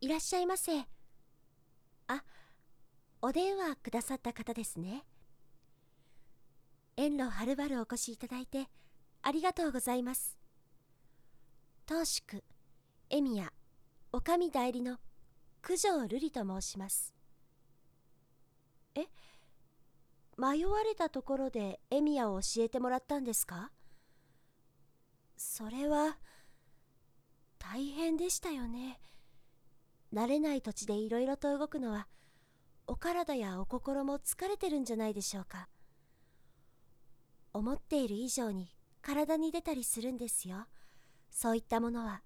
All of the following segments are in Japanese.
いらっしゃいませ。あ、お電話くださった方ですね。遠路はるばるお越しいただいてありがとうございます。当宿恵宮お上代理の九条瑠璃と申します。え、迷われたところで恵宮を教えてもらったんですか？それは大変でしたよね。慣れない土地でいろいろと動くのはお体やお心も疲れてるんじゃないでしょうか。思っている以上に体に出たりするんですよ、そういったものは。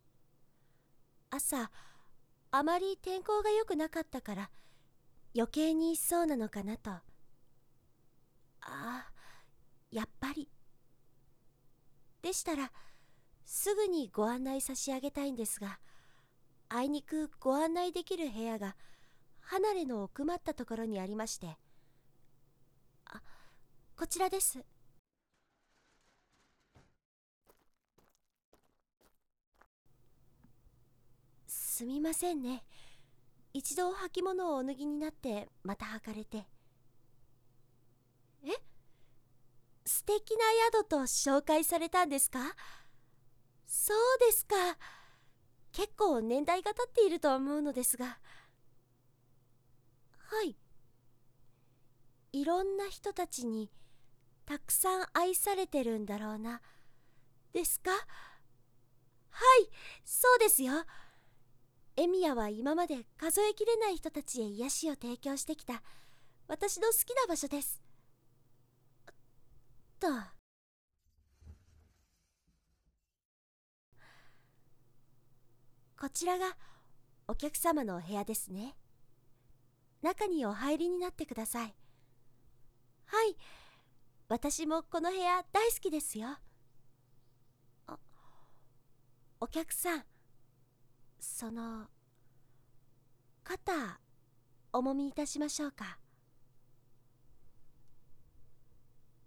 朝あまり天候が良くなかったから余計にそうなのかなと。やっぱり。でしたらすぐにご案内差し上げたいんですが、あいにくご案内できる部屋が離れの奥まったところにありまして。こちらです。すみませんね、一度履物をお脱ぎになってまた履かれて。え、素敵な宿と紹介されたんですか？そうですか。結構年代が経っていると思うのですが。はい。いろんな人たちにたくさん愛されてるんだろうな、ですか？はい、そうですよ。エミヤは今まで数えきれない人たちへ癒しを提供してきた私の好きな場所です。と。こちらがお客様のお部屋ですね。中にお入りになってください。はい、私もこの部屋大好きですよ。お客さん、その肩おもみいたしましょうか。